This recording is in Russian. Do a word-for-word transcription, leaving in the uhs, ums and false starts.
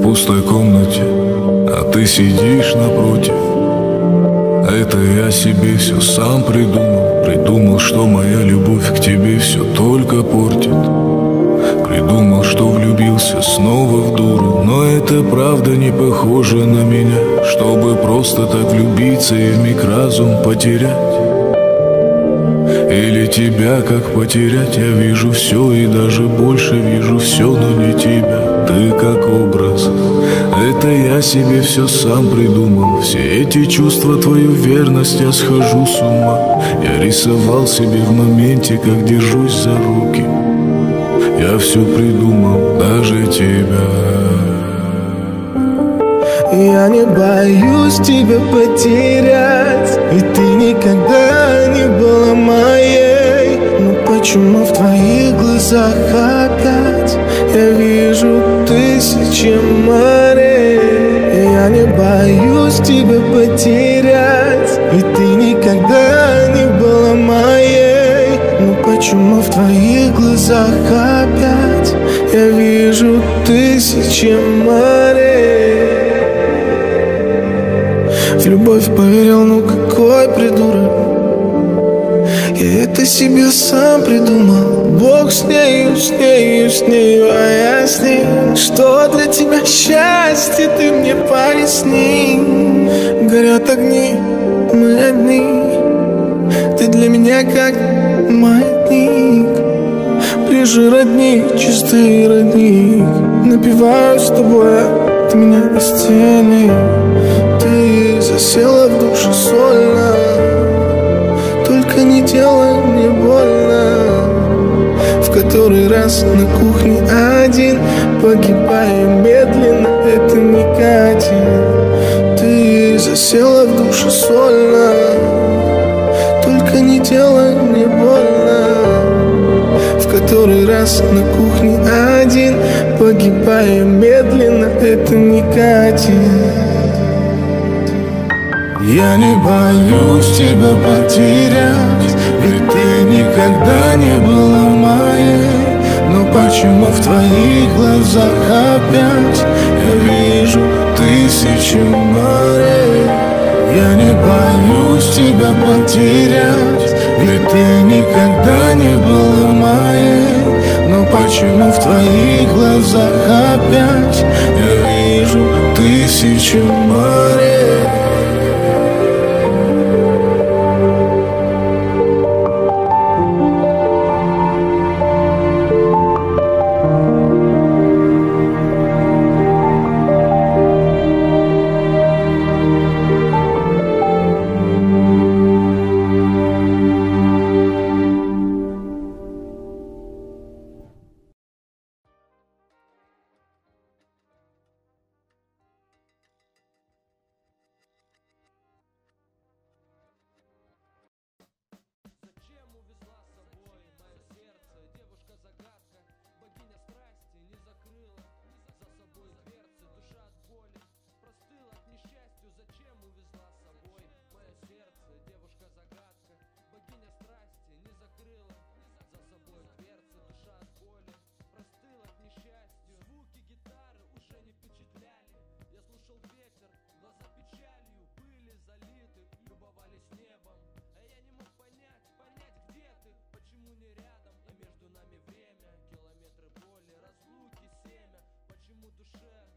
в пустой комнате, а ты сидишь напротив. Это я себе все сам придумал. Придумал, что моя любовь к тебе все только портит. Придумал, что влюбился снова в дуру. Но это правда не похоже на меня, чтобы просто так влюбиться и вмиг разум потерять. Или тебя как потерять? Я вижу все и даже больше вижу все, но не тебя. Ты как образ. Это я себе все сам придумал. Все эти чувства, твою верность, я схожу с ума. Я рисовал себе в моменте, как держусь за руки. Я все придумал, даже тебя. Я не боюсь тебя потерять, ведь ты никогда не была моей. Но почему в твоих глазах опять я вижу тысячи морей? Я не боюсь тебя потерять, ведь ты никогда не была моей. Но почему в твоих глазах опять я вижу тысячи морей? В любовь поверил, ну какой придурок. Я это себе сам придумал. Бог с нею, с нею, с нею, а я с ней. Что для тебя счастье, ты мне поясни. Горят огни, мы одни. Ты для меня как маятник. Ближе родник, чистый родник. Напиваюсь с тобой, а ты меня исцели. Ты засела в душе сольно, только не делай мне больно. В который раз на кухне один, погибая медленно, это не катит. Ты засела в душе сольно, только не делай мне больно. В который раз на кухне один, погибая медленно, это не катит. Я не боюсь тебя потерять, ведь ты никогда не была моей. Но почему в твоих глазах опять я вижу тысячи морей? Я не боюсь тебя потерять, ведь ты никогда не была моей. Но почему в твоих глазах опять я вижу тысячи морей? Душе